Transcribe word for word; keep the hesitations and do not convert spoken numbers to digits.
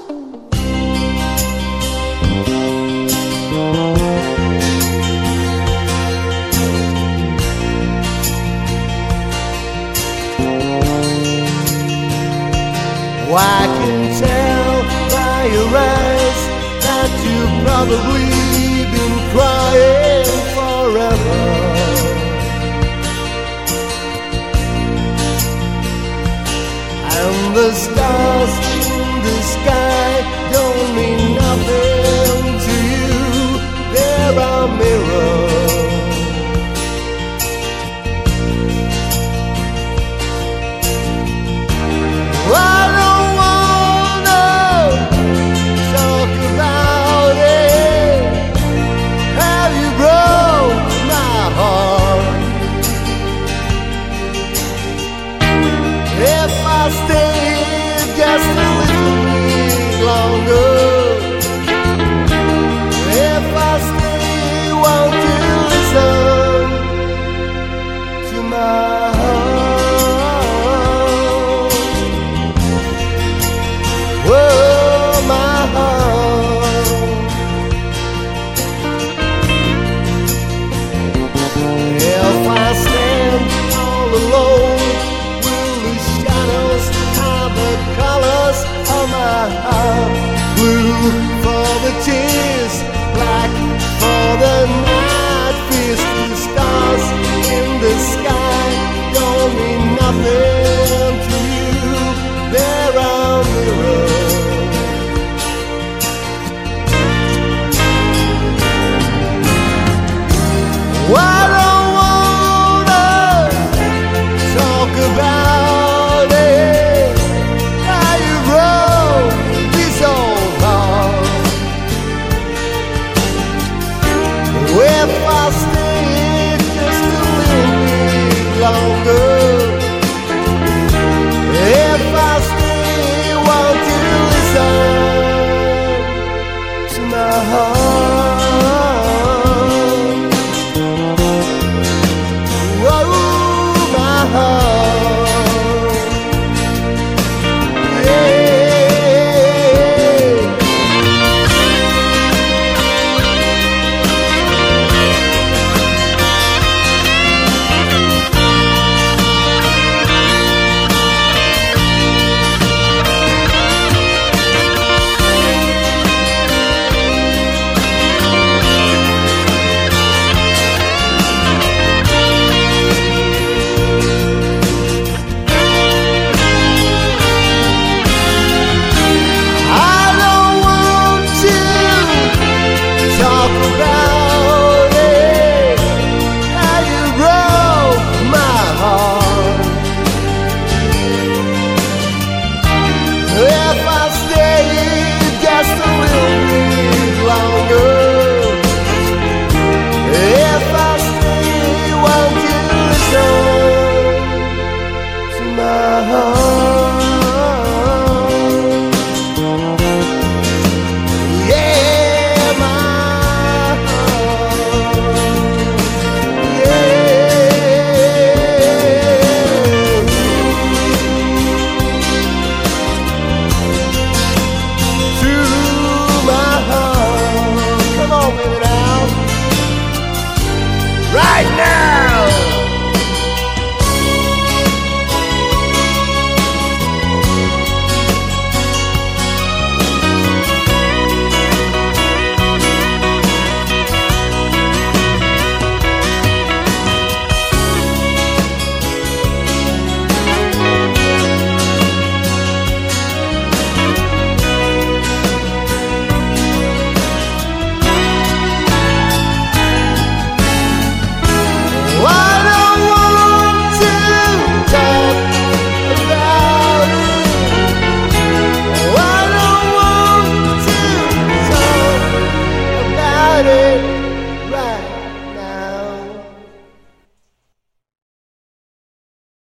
I can tell by your eyes that you've probably been crying forever. And the stars in the sky don't mean nothing to you. They're a mirror. I don't wanna talk about it. Have you broke my heart? If I stay just a little bit longer, if I stay, won't you listen to my heart? Oh, my heart. If I stand all alone, will the shadows have the colors of my heart? Blue